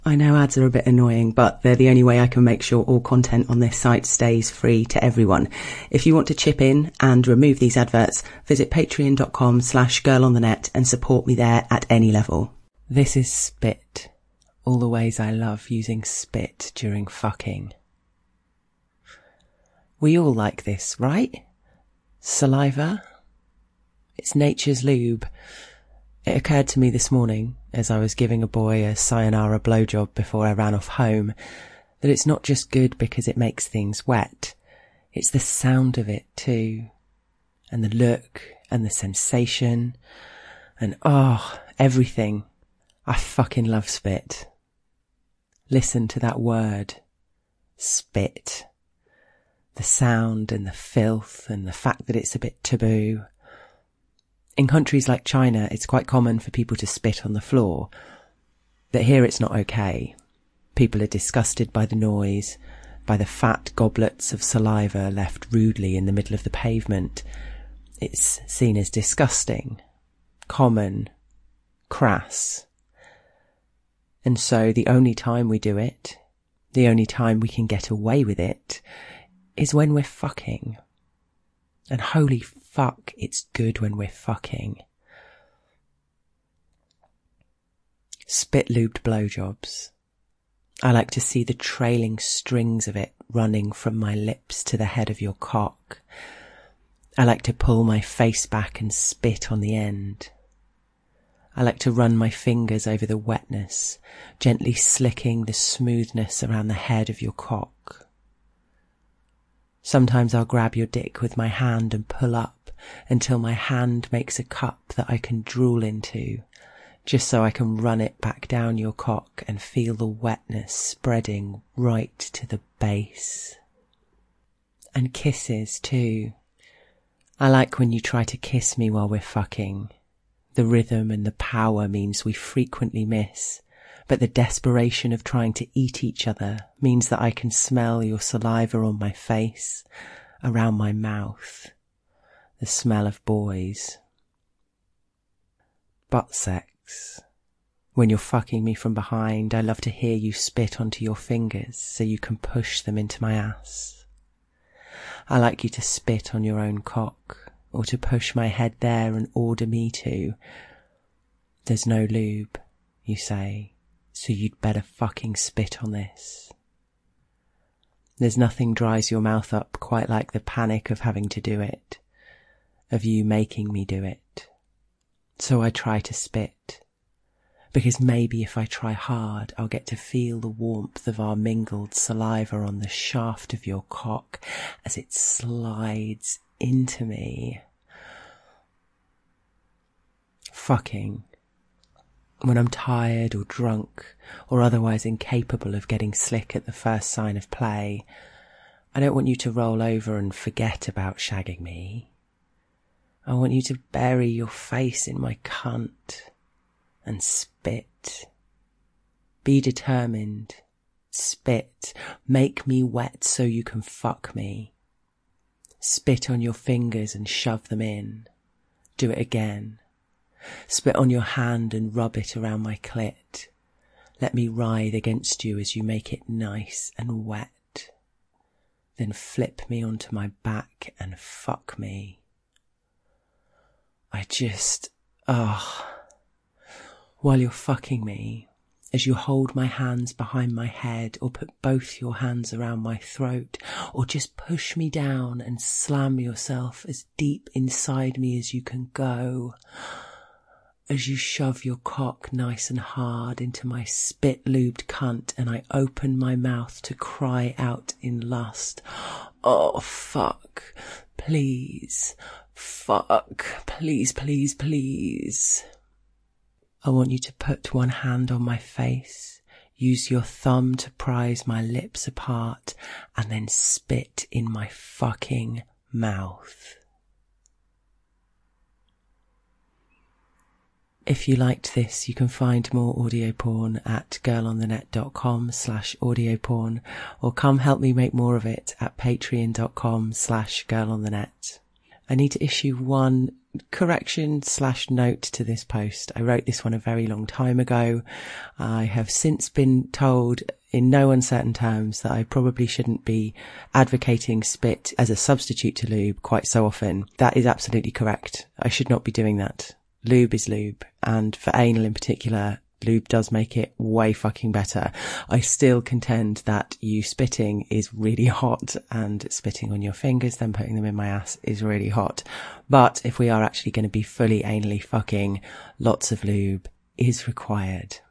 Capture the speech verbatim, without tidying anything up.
I know ads are a bit annoying, but they're the only way I can make sure all content on this site stays free to everyone. If you want to chip in and remove these adverts, visit patreon.com slash girlonthenet and support me there at any level. This is spit. All the ways I love using spit during fucking. We all like this, right? Saliva? It's nature's lube. It occurred to me this morning, as I was giving a boy a sayonara blowjob before I ran off home, that it's not just good because it makes things wet. It's the sound of it too. And the look, and the sensation, and oh, everything. I fucking love spit. Listen to that word. Spit. The sound and the filth and the fact that it's a bit taboo. In countries like China, it's quite common for people to spit on the floor. But here it's not okay. People are disgusted by the noise, by the fat goblets of saliva left rudely in the middle of the pavement. It's seen as disgusting, common, crass. And so the only time we do it, the only time we can get away with it, is when we're fucking. And holy fuck, it's good when we're fucking. Spit-lubed blowjobs. I like to see the trailing strings of it running from my lips to the head of your cock. I like to pull my face back and spit on the end. I like to run my fingers over the wetness, gently slicking the smoothness around the head of your cock. Sometimes I'll grab your dick with my hand and pull up until my hand makes a cup that I can drool into, just so I can run it back down your cock and feel the wetness spreading right to the base. And kisses too. I like when you try to kiss me while we're fucking. The rhythm and the power means we frequently miss, but the desperation of trying to eat each other means that I can smell your saliva on my face, around my mouth, the smell of boys. Butt sex. When you're fucking me from behind, I love to hear you spit onto your fingers so you can push them into my ass. I like you to spit on your own cock, or to push my head there and order me to. There's no lube, you say, so you'd better fucking spit on this. There's nothing dries your mouth up quite like the panic of having to do it, of you making me do it. So I try to spit, because maybe if I try hard, I'll get to feel the warmth of our mingled saliva on the shaft of your cock as it slides into me. Fucking. When I'm tired or drunk or otherwise incapable of getting slick at the first sign of play, I don't want you to roll over and forget about shagging me. I want you to bury your face in my cunt and spit. Be determined. Spit. Make me wet so you can fuck me. Spit on your fingers and shove them in. Do it again. Spit on your hand and rub it around my clit. Let me writhe against you as you make it nice and wet. Then flip me onto my back and fuck me. I just, ah. Oh. While you're fucking me, as you hold my hands behind my head or put both your hands around my throat, or just push me down and slam yourself as deep inside me as you can go, as you shove your cock nice and hard into my spit-lubed cunt and I open my mouth to cry out in lust. Oh, fuck. Please. Fuck. Please, please, please. I want you to put one hand on my face, use your thumb to prise my lips apart, and then spit in my fucking mouth. If you liked this, you can find more audio porn at girlonthenet.com slash audio porn, or come help me make more of it at patreon.com slash girlonthenet. I need to issue one correction slash note to this post. I wrote this one a very long time ago. I have since been told in no uncertain terms that I probably shouldn't be advocating spit as a substitute to lube quite so often. That is absolutely correct. I should not be doing that. Lube is lube, and for anal in particular, lube does make it way fucking better. I still contend that you spitting is really hot, and spitting on your fingers, then putting them in my ass is really hot. But if we are actually going to be fully anally fucking, lots of lube is required.